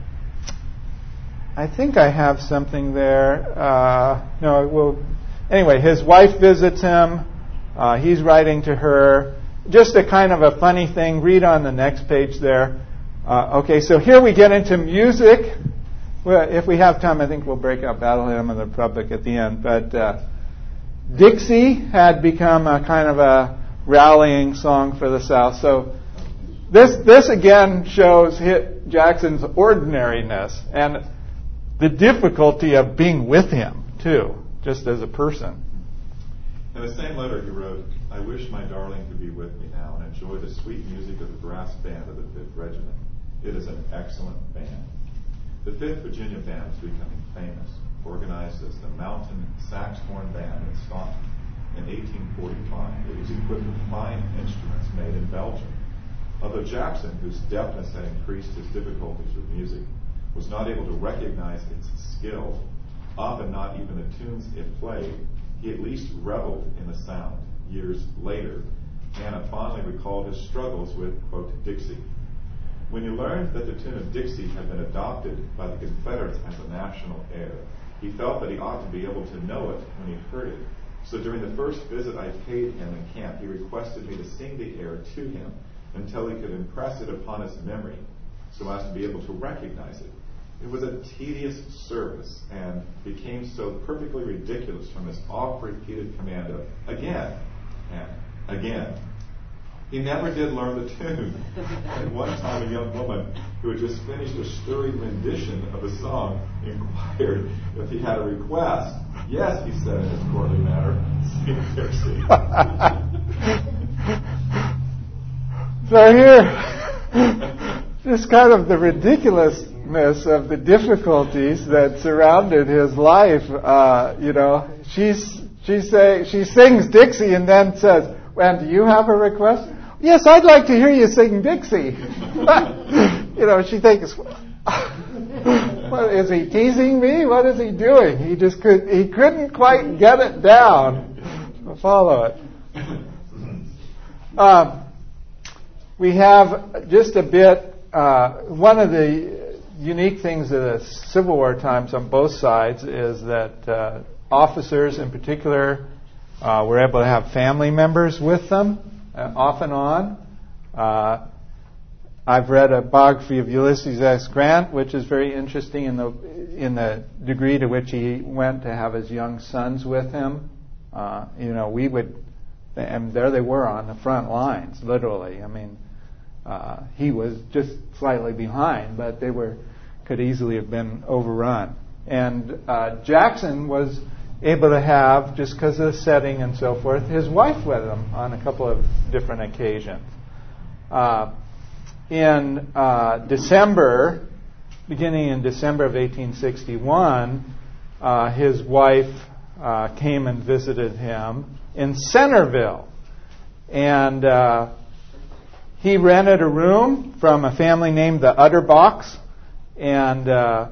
S1: I think I have something there. Uh, no, well, anyway, his wife visits him. Uh, he's writing to her. Just a kind of a funny thing. Read on the next page there. Uh, okay, so here we get into music. Well, if we have time, I think we'll break out Battle Hymn of the Republic at the end. But uh, Dixie had become a kind of a rallying song for the South. So this this again shows Jackson's ordinariness and the difficulty of being with him too, just as a person.
S2: In the same letter he wrote, "I wish my darling could be with me now and enjoy the sweet music of the brass band of the fifth Regiment. It is an excellent band." The fifth Virginia Band is becoming famous, organized as the Mountain Saxhorn Band in Staunton in eighteen forty-five. It was equipped with fine instruments made in Belgium. Although Jackson, whose deafness had increased his difficulties with music, was not able to recognize its skill, often not even the tunes it played, he at least reveled in the sound. Years later, Anna fondly recalled his struggles with, quote, Dixie. When he learned that the tune of Dixie had been adopted by the Confederates as a national air, he felt that he ought to be able to know it when he heard it. So during the first visit I paid him in camp, he requested me to sing the air to him until he could impress it upon his memory so as to be able to recognize it. It was a tedious service and became so perfectly ridiculous from his oft-repeated command of again and again. He never did learn the tune. And one time a young woman who had just finished a stirring rendition of the song inquired if he had a request. Yes, he said in his courtly manner, sing Dixie.
S1: So here, just kind of the ridiculousness of the difficulties that surrounded his life. Uh, you know, she's she say she sings Dixie and then says, "Well, do you have a request?" "Yes, I'd like to hear you sing Dixie." You know, she thinks, "What is he teasing me? What is he doing?" He just could he couldn't quite get it down. Follow it. Um, we have just a bit. Uh, one of the unique things of the Civil War times on both sides is that uh, officers, in particular, uh, were able to have family members with them. Uh, off and on. Uh, I've read a biography of Ulysses S. Grant, which is very interesting in the in the degree to which he went to have his young sons with him. Uh, you know, we would, and there they were on the front lines, literally. I mean, uh, he was just slightly behind, but they were could easily have been overrun. And uh, Jackson was able to have, just because of the setting and so forth, his wife with him on a couple of different occasions. Uh, in uh, December, beginning in December of eighteen sixty-one, uh, his wife uh, came and visited him in Centerville. And uh, he rented a room from a family named the Utterbachs, and uh,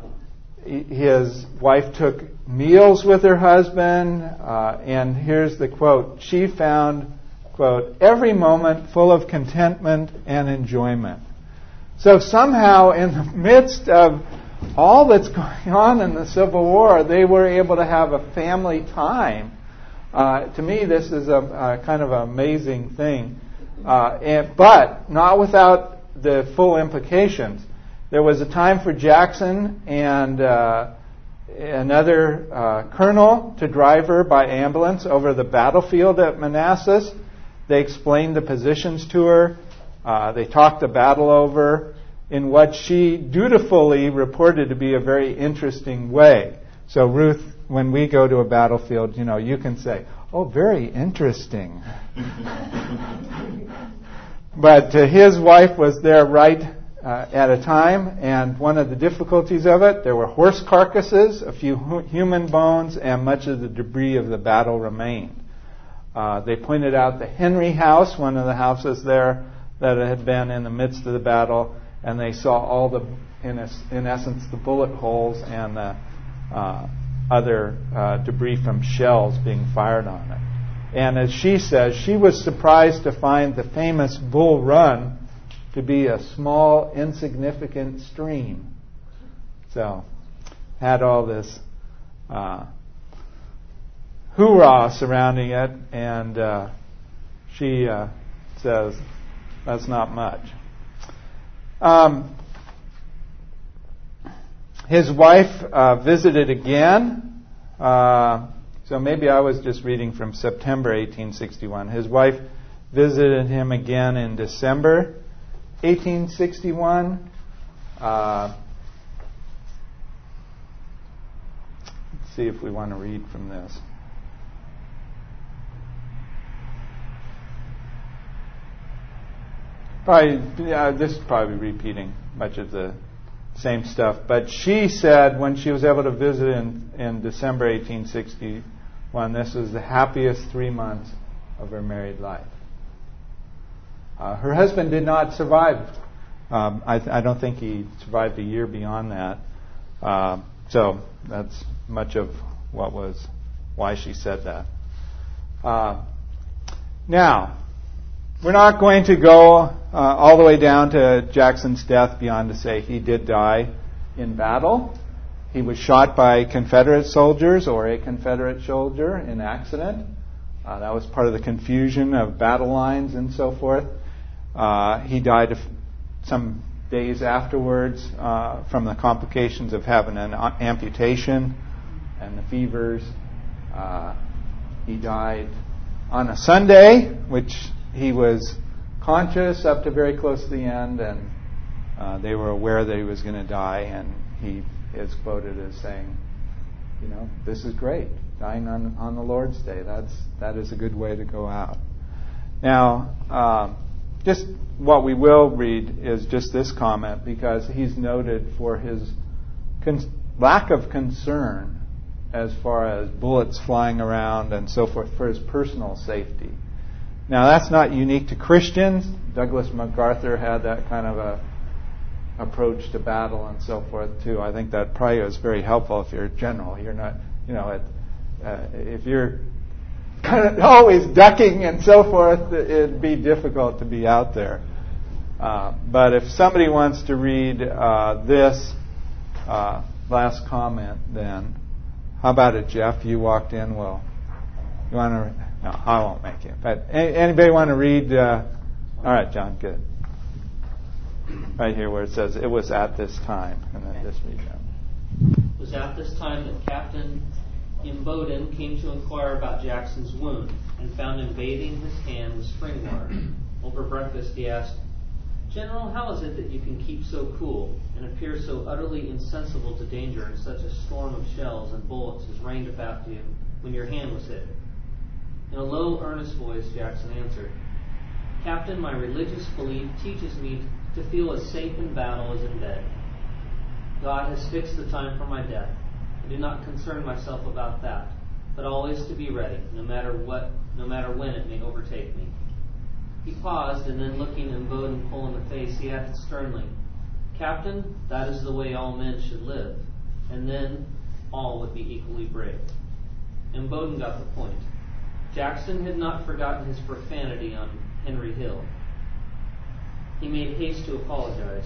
S1: his wife took meals with her husband, uh, and here's the quote. She found, quote, every moment full of contentment and enjoyment. So somehow in the midst of all that's going on in the Civil War, they were able to have a family time. Uh, to me, this is a, a kind of an amazing thing, uh, and, but not without the full implications. There was a time for Jackson and uh, another uh, colonel to drive her by ambulance over the battlefield at Manassas. They explained the positions to her. Uh, they talked the battle over in what she dutifully reported to be a very interesting way. So Ruth, when we go to a battlefield, you know, you can say, "Oh, very interesting." But uh, his wife was there right uh, at a time, and one of the difficulties of it, there were horse carcasses, a few hu- human bones, and much of the debris of the battle remained. Uh, they pointed out the Henry House, one of the houses there that had been in the midst of the battle, and they saw all the, in, a, in essence, the bullet holes and the uh, other uh, debris from shells being fired on it. And as she says, she was surprised to find the famous Bull Run to be a small, insignificant stream. So, had all this uh, hoorah surrounding it, and uh, she uh, says, that's not much. Um, his wife uh, visited again. Uh, so maybe I was just reading from September eighteen sixty-one. His wife visited him again in December eighteen sixty-one. Uh, let's see if we want to read from this. Probably, yeah, this is probably repeating much of the same stuff. But she said when she was able to visit in, in December eighteen sixty-one, this was the happiest three months of her married life. Uh, her husband did not survive. Um, I, th- I don't think he survived a year beyond that. Uh, so that's much of what was why she said that. Uh, now, we're not going to go uh, all the way down to Jackson's death beyond to say he did die in battle. He was shot by Confederate soldiers or a Confederate soldier in accident. Uh, that was part of the confusion of battle lines and so forth. Uh, he died some days afterwards uh, from the complications of having an amputation and the fevers. Uh, he died on a Sunday, which he was conscious up to very close to the end, and uh, they were aware that he was going to die, and he is quoted as saying, you know, this is great, dying on, on the Lord's Day. That's, that is a good way to go out. Now, um, just what we will read is just this comment, because he's noted for his con- lack of concern as far as bullets flying around and so forth for his personal safety. Now, that's not unique to Christians. Douglas MacArthur had that kind of a approach to battle and so forth too. I think that probably is very helpful if you're a general. You're not, you know, it, uh, if you're kind of always ducking and so forth, it'd be difficult to be out there. Uh, but if somebody wants to read uh, this uh, last comment, then how about it, Jeff? You walked in. Well, you want to? No, I won't make it. But anybody want to read? Uh, all right, John. Good. Right here where it says, it was at this time. And then just read that.
S4: It was at this time that Captain Imboden came to inquire about Jackson's wound and found him bathing his hand with spring water. Over breakfast he asked, General, how is it that you can keep so cool and appear so utterly insensible to danger in such a storm of shells and bullets as rained about you when your hand was hit? In a low, earnest voice, Jackson answered, Captain, my religious belief teaches me to feel as safe in battle as in bed. God has fixed the time for my death. I do not concern myself about that, but always to be ready, no matter what, no matter when it may overtake me. He paused, and then looking Imboden full in the face, he added sternly, Captain, that is the way all men should live, and then all would be equally brave. Imboden got the point. Jackson had not forgotten his profanity on Henry Hill. He made haste to apologize.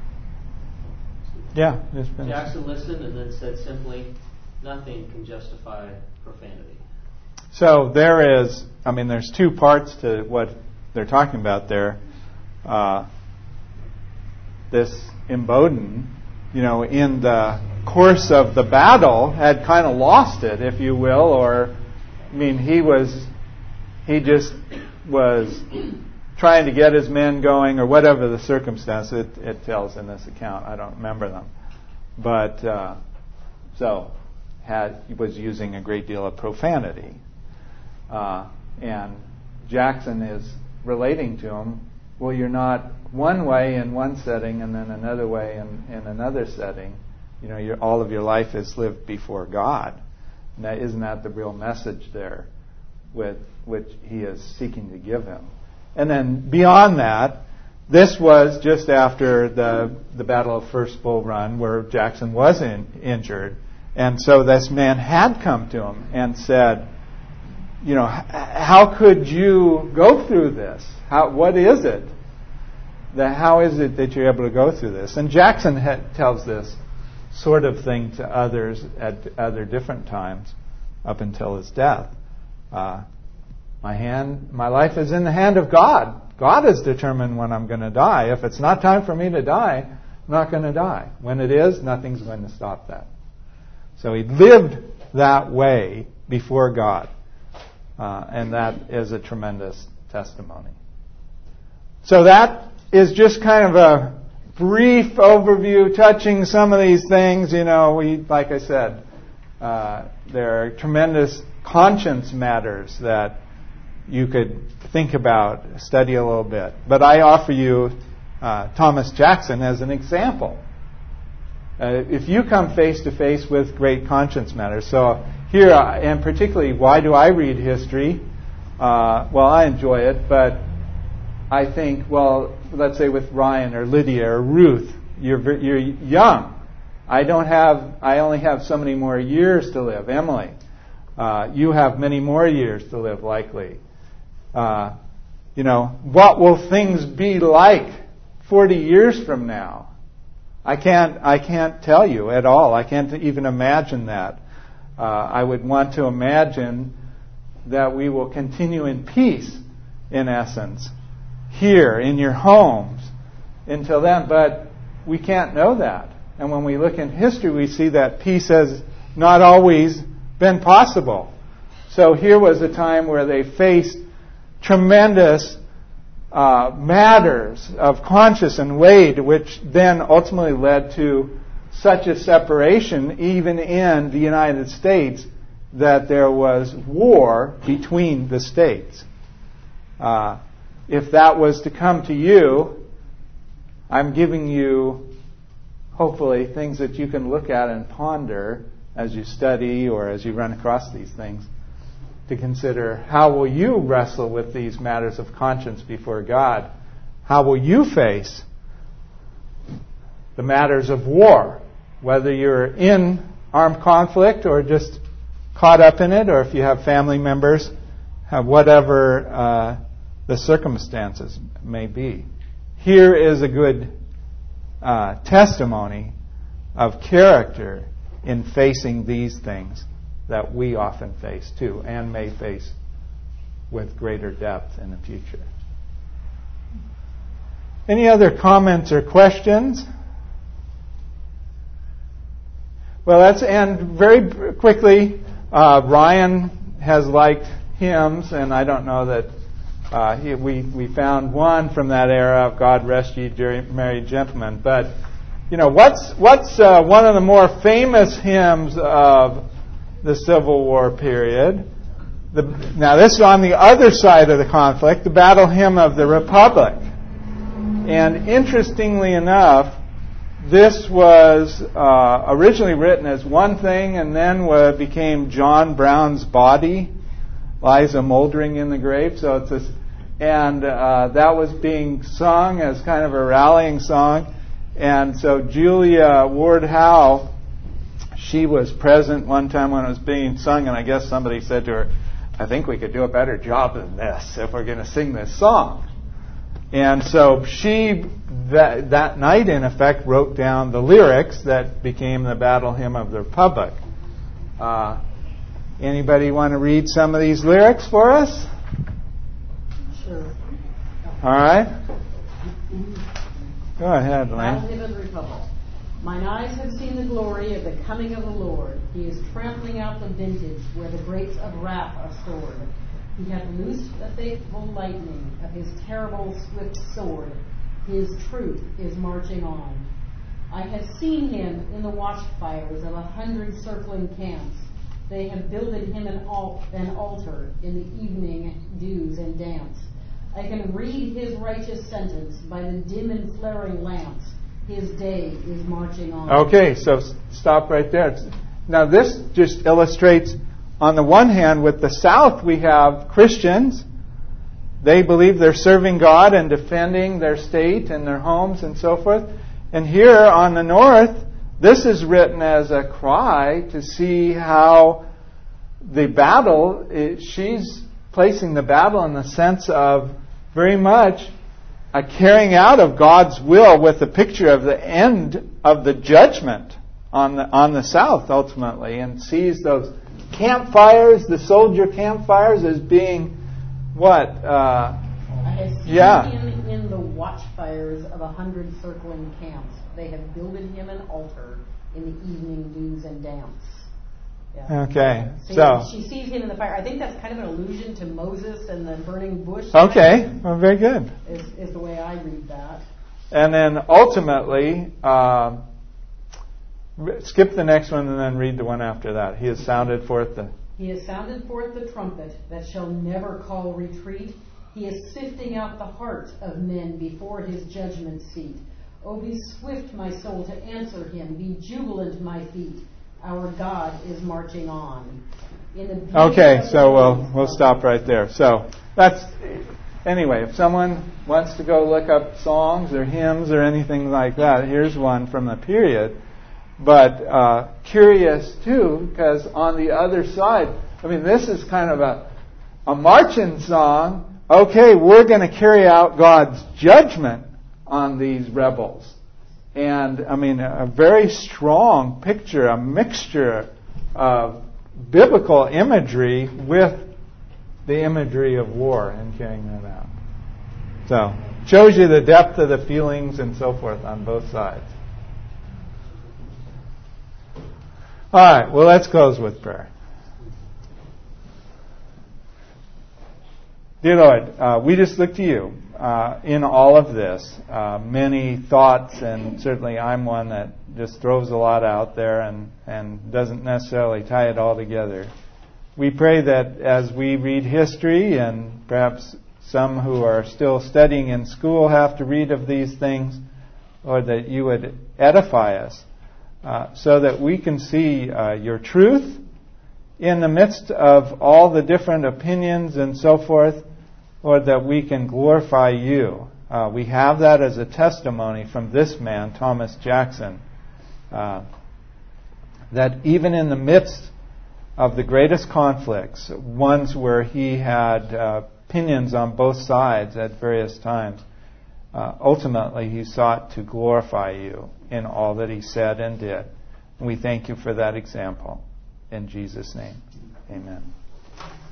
S1: Yeah.
S4: Jackson listened and then said simply, nothing can justify profanity.
S1: So there is, I mean, there's two parts to what they're talking about there. Uh, this Imboden, you know, in the course of the battle had kind of lost it, if you will, or, I mean, he was, he just was trying to get his men going, or whatever the circumstance it, it tells in this account. I don't remember them. But, uh, so, had, he was using a great deal of profanity. Uh, and Jackson is relating to him well, you're not one way in one setting and then another way in, in another setting. You know, your, all of your life is lived before God. And that, isn't that the real message there with which he is seeking to give him? And then beyond that, this was just after the the Battle of First Bull Run, where Jackson was in, injured. And so this man had come to him and said, you know, how could you go through this? How, what is it? That how is it that you're able to go through this? And Jackson ha- tells this sort of thing to others at other different times up until his death. Uh, my hand, my life is in the hand of God. God has determined when I'm going to die. If it's not time for me to die, I'm not going to die. When it is, nothing's going to stop that. So he lived that way before God. Uh, and that is a tremendous testimony. So that is just kind of a brief overview touching some of these things. You know, we, like I said, uh, there are tremendous conscience matters that you could think about, study a little bit. But I offer you uh, Thomas Jackson as an example. Uh, if you come face to face with great conscience matters, so here, uh, and particularly, why do I read history? Uh, well, I enjoy it, but I think, well, let's say with Ryan or Lydia or Ruth, you're you're young. I don't have. I only have so many more years to live. Emily, uh, you have many more years to live, likely. Uh, you know, what will things be like forty years from now? I can't. I can't tell you at all. I can't even imagine that. Uh, I would want to imagine that we will continue in peace, in essence, here in your homes until then. But we can't know that. And when we look in history, we see that peace has not always been possible. So here was a time where they faced tremendous uh, matters of conscience and weight, which then ultimately led to such a separation, even in the United States, that there was war between the states. Uh, if that was to come to you, I'm giving you, hopefully, things that you can look at and ponder as you study or as you run across these things, to consider how will you wrestle with these matters of conscience before God? How will you face the matters of war? Whether you're in armed conflict or just caught up in it, or if you have family members, have whatever uh, the circumstances may be. Here is a good uh, testimony of character in facing these things that we often face too, and may face with greater depth in the future. Any other comments or questions? Well, let's end very quickly. Uh, Ryan has liked hymns, and I don't know that uh, he, we we found one from that era of "God Rest Ye Merry Gentlemen." But you know, what's what's uh, one of the more famous hymns of the Civil War period? The, now, this is on the other side of the conflict, the Battle Hymn of the Republic. And interestingly enough, this was uh, originally written as one thing, and then what became John Brown's Body Lies a Moldering in the Grave. So it's this, and uh, that was being sung as kind of a rallying song. And so Julia Ward Howe, she was present one time when it was being sung, and I guess somebody said to her, "I think we could do a better job than this if we're going to sing this song." And so she, that, that night, in effect, wrote down the lyrics that became the Battle Hymn of the Republic. Uh, anybody want to read some of these lyrics for us?
S3: Sure.
S1: All right. Go ahead, Lane.
S3: Battle Hymn of the Republic. Mine eyes have seen the glory of the coming of the Lord. He is trampling out the vintage where the grapes of wrath are stored. He hath loosed the faithful lightning of his terrible swift sword. His truth is marching on. I have seen him in the watchfires of a hundred circling camps. They have builded him an, al- an altar in the evening dews and dance. I can read his righteous sentence by the dim and flaring lamps. His day is marching on.
S1: Okay, so stop right there. Now this just illustrates, on the one hand, with the South we have Christians. They believe they're serving God and defending their state and their homes and so forth. And here on the North, this is written as a cry to see how the battle, she's placing the battle in the sense of very much a carrying out of God's will, with the picture of the end of the judgment on the on the South ultimately, and sees those campfires, the soldier campfires, as being what? Uh,
S3: I have seen
S1: yeah.
S3: him in the watchfires of a hundred circling camps. They have builded him an altar in the evening dews and damps. Yeah.
S1: Okay,
S3: so,
S1: so
S3: she sees him in the fire. I think that's kind of an allusion to Moses and the burning bush.
S1: Okay, well, very good.
S3: Is, is the way I read that.
S1: And then ultimately, um, skip the next one and then read the one after that. He has sounded forth the...
S3: He has sounded forth the trumpet that shall never call retreat. He is sifting out the heart of men before his judgment seat. Oh, be swift, my soul, to answer him. Be jubilant, my feet. Our God is marching on. In the
S1: okay, so we'll, we'll stop right there. So that's... Anyway, if someone wants to go look up songs or hymns or anything like that, here's one from the period. But uh, curious, too, because on the other side, I mean, this is kind of a, a marching song. Okay, we're going to carry out God's judgment on these rebels. And, I mean, a very strong picture, a mixture of biblical imagery with the imagery of war and carrying that out. So, shows you the depth of the feelings and so forth on both sides. All right, well, let's close with prayer. Dear Lord, uh, we just look to you uh, in all of this. Uh, many thoughts, and certainly I'm one that just throws a lot out there and, and doesn't necessarily tie it all together. We pray that as we read history, and perhaps some who are still studying in school have to read of these things, or that you would edify us uh, so that we can see uh, your truth in the midst of all the different opinions and so forth, or that we can glorify you. Uh, we have that as a testimony from this man, Thomas Jackson, uh, that even in the midst of the greatest conflicts, ones where he had uh, opinions on both sides at various times, uh, ultimately he sought to glorify you in all that he said and did. And we thank you for that example. In Jesus' name, amen.